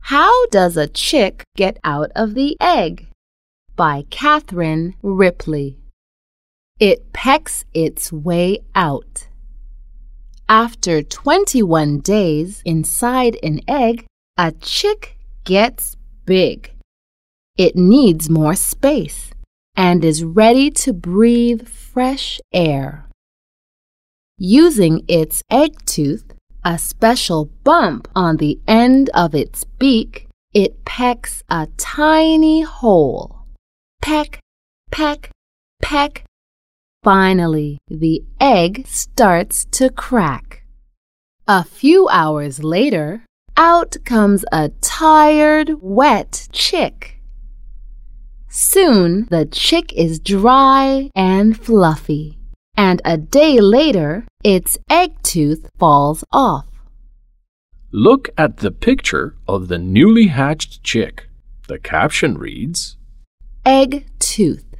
How Does a Chick Get Out of the Egg? By Catherine Ripley. It pecks its way out. After 21 days inside an egg, a chick gets big. It needs more space and is ready to breathe fresh air. Using its egg tooth, a special bump on the end of its beak, it pecks a tiny hole. Peck, peck, peck. Finally, the egg starts to crack. A few hours later, out comes a tired, wet chick. Soon, the chick is dry and fluffy, and a day later, its egg tooth falls off. Look at the picture of the newly hatched chick. The caption reads, Egg tooth.